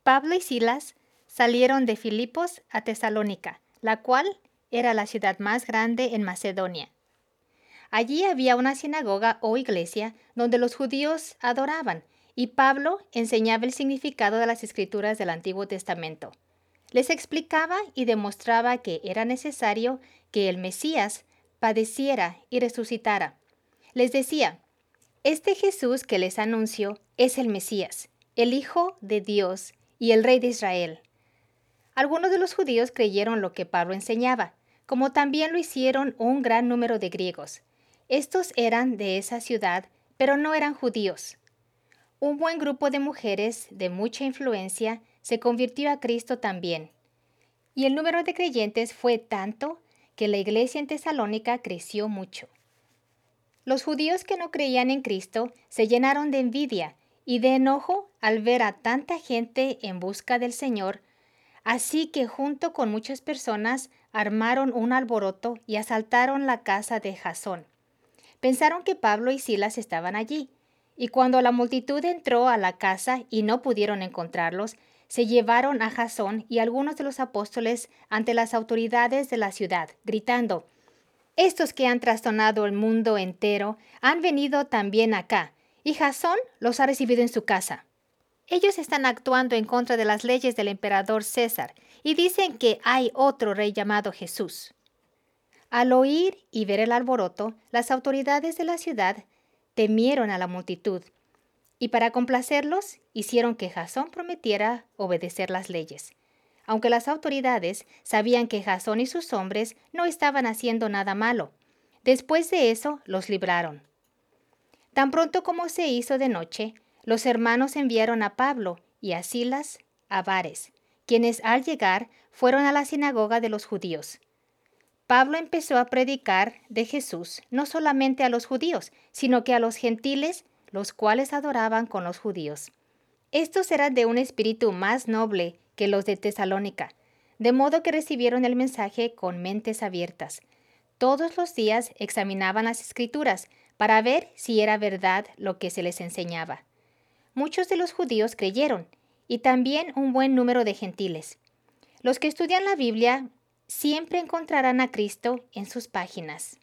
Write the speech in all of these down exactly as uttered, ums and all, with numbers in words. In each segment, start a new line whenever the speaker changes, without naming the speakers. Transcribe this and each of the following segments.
Pablo y Silas salieron de Filipos a Tesalónica, la cual era la ciudad más grande en Macedonia. Allí había una sinagoga o iglesia donde los judíos adoraban, y Pablo enseñaba el significado de las escrituras del Antiguo Testamento. Les explicaba y demostraba que era necesario que el Mesías padeciera y resucitara. Les decía, este Jesús que les anuncio es el Mesías, el Hijo de Dios y el Rey de Israel. Algunos de los judíos creyeron lo que Pablo enseñaba, como también lo hicieron un gran número de griegos. Estos eran de esa ciudad, pero no eran judíos. Un buen grupo de mujeres de mucha influencia se convirtió a Cristo también. Y el número de creyentes fue tanto que la iglesia en Tesalónica creció mucho. Los judíos que no creían en Cristo se llenaron de envidia y de enojo al ver a tanta gente en busca del Señor, así que junto con muchas personas armaron un alboroto y asaltaron la casa de Jasón. Pensaron que Pablo y Silas estaban allí, y cuando la multitud entró a la casa y no pudieron encontrarlos, se llevaron a Jasón y algunos de los apóstoles ante las autoridades de la ciudad, gritando, «Estos que han trastornado el mundo entero han venido también acá, y Jasón los ha recibido en su casa. Ellos están actuando en contra de las leyes del emperador César y dicen que hay otro rey llamado Jesús». Al oír y ver el alboroto, las autoridades de la ciudad temieron a la multitud, y para complacerlos hicieron que Jasón prometiera obedecer las leyes, aunque las autoridades sabían que Jasón y sus hombres no estaban haciendo nada malo. Después de eso, los libraron. Tan pronto como se hizo de noche, los hermanos enviaron a Pablo y a Silas a Bares, quienes al llegar fueron a la sinagoga de los judíos. Pablo empezó a predicar de Jesús no solamente a los judíos, sino que a los gentiles, los cuales adoraban con los judíos. Estos eran de un espíritu más noble que los de Tesalónica, de modo que recibieron el mensaje con mentes abiertas. Todos los días examinaban las Escrituras para ver si era verdad lo que se les enseñaba. Muchos de los judíos creyeron, y también un buen número de gentiles. Los que estudian la Biblia siempre encontrarán a Cristo en sus páginas.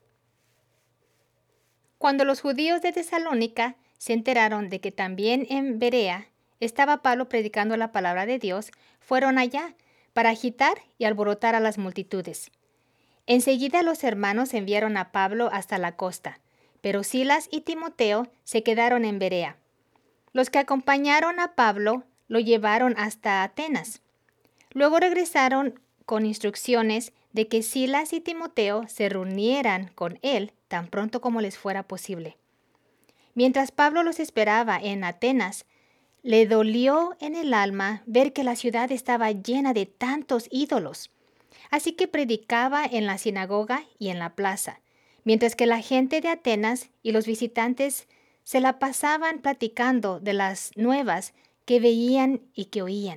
Cuando los judíos de Tesalónica se enteraron de que también en Berea estaba Pablo predicando la palabra de Dios, fueron allá para agitar y alborotar a las multitudes. Enseguida los hermanos enviaron a Pablo hasta la costa, pero Silas y Timoteo se quedaron en Berea. Los que acompañaron a Pablo lo llevaron hasta Atenas. Luego regresaron con instrucciones de que Silas y Timoteo se reunieran con él tan pronto como les fuera posible. Mientras Pablo los esperaba en Atenas, le dolió en el alma ver que la ciudad estaba llena de tantos ídolos. Así que predicaba en la sinagoga y en la plaza, mientras que la gente de Atenas y los visitantes se la pasaban platicando de las nuevas que veían y que oían.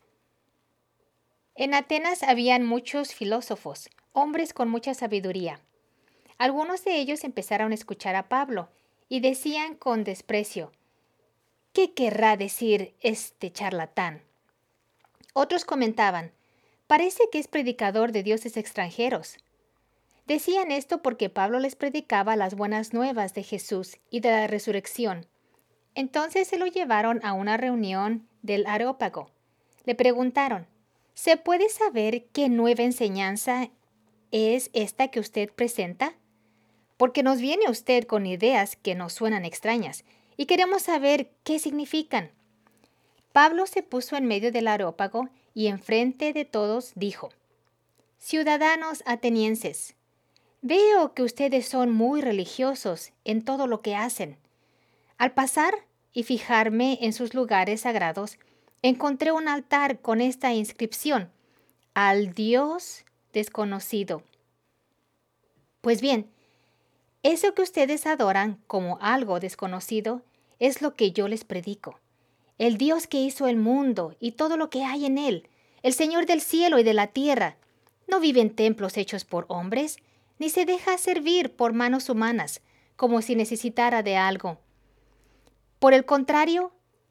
En Atenas habían muchos filósofos, hombres con mucha sabiduría. Algunos de ellos empezaron a escuchar a Pablo y decían con desprecio, «¿Qué querrá decir este charlatán?». Otros comentaban, «Parece que es predicador de dioses extranjeros». Decían esto porque Pablo les predicaba las buenas nuevas de Jesús y de la resurrección. Entonces se lo llevaron a una reunión del Areópago. Le preguntaron, ¿se puede saber qué nueva enseñanza es esta que usted presenta? Porque nos viene usted con ideas que nos suenan extrañas y queremos saber qué significan. Pablo se puso en medio del Areópago y enfrente de todos dijo, «Ciudadanos atenienses, veo que ustedes son muy religiosos en todo lo que hacen. Al pasar y fijarme en sus lugares sagrados, encontré un altar con esta inscripción, al Dios desconocido. Pues bien, eso que ustedes adoran como algo desconocido es lo que yo les predico. El Dios que hizo el mundo y todo lo que hay en él, el Señor del cielo y de la tierra, no vive en templos hechos por hombres, ni se deja servir por manos humanas, como si necesitara de algo. Por el contrario,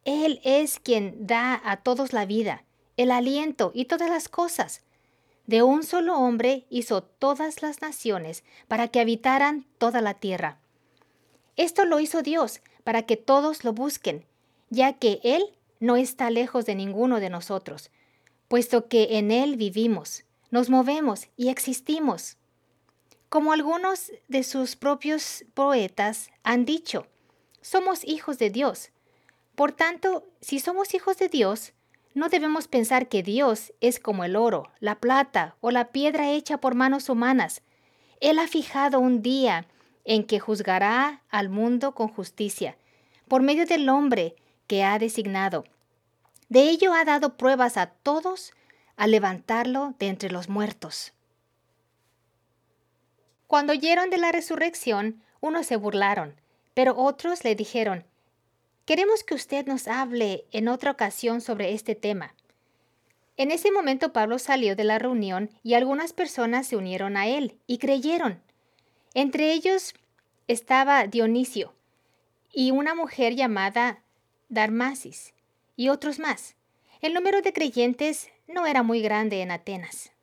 Él es quien da a todos la vida, el aliento y todas las cosas. De un solo hombre hizo todas las naciones para que habitaran toda la tierra. Esto lo hizo Dios para que todos lo busquen, ya que Él no está lejos de ninguno de nosotros, puesto que en Él vivimos, nos movemos y existimos. Como algunos de sus propios poetas han dicho, somos hijos de Dios. Por tanto, si somos hijos de Dios, no debemos pensar que Dios es como el oro, la plata o la piedra hecha por manos humanas. Él ha fijado un día en que juzgará al mundo con justicia, por medio del hombre que ha designado. De ello ha dado pruebas a todos al levantarlo de entre los muertos. Cuando oyeron de la resurrección, unos se burlaron, pero otros le dijeron, queremos que usted nos hable en otra ocasión sobre este tema. En ese momento Pablo salió de la reunión y algunas personas se unieron a él y creyeron. Entre ellos estaba Dionisio y una mujer llamada Darmasis y otros más. El número de creyentes no era muy grande en Atenas.